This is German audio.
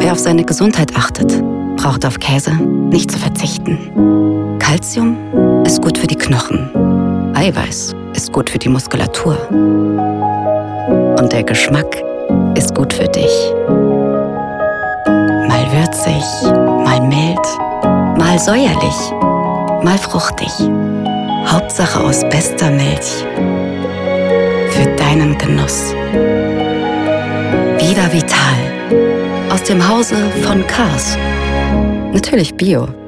Wer auf seine Gesundheit achtet, braucht auf Käse nicht zu verzichten. Calcium ist gut für die Knochen. Eiweiß ist gut für die Muskulatur. Und der Geschmack ist gut für dich. Mal würzig, mal mild, mal säuerlich, mal fruchtig. Hauptsache aus bester Milch. Für deinen Genuss. Vida Vital. Aus dem Hause von Kars. Natürlich Bio.